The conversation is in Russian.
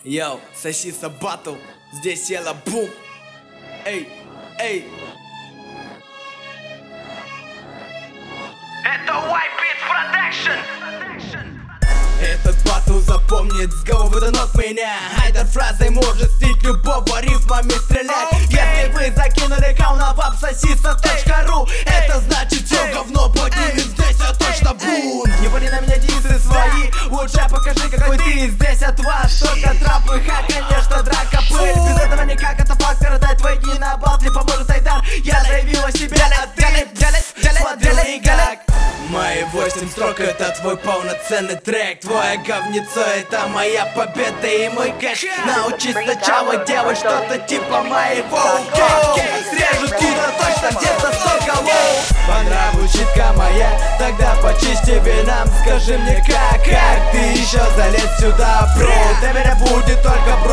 Йоу, сосиса батл, здесь села бум. Эй, эй. Это White Beats Production. Этот батл запомнит с головы до ног меня. Хайдер фразой может стить любого рифмами стрелять. Если вы закинули кал на вапсосиса.ру, это значит все говно поднимем, здесь я точно бун. Не вали на меня дисы свои, лучше покажи какой ты. Здесь от вас только трапы, конечно драка пыль. Без этого никак, это фактор, дай твои дни на батле поможет Айдар. Я заявил о себе, а ты смотрел никак. Мои 8 строк, это твой полноценный трек. Твое говнецо, это моя победа и мой кэш. Научись сначала делать что-то типа моего. Срежут кидо точно где-то 100 голов. По нраву читка моя, тогда почисти вином. Скажи мне как ты еще залез сюда, бро? Для меня будет только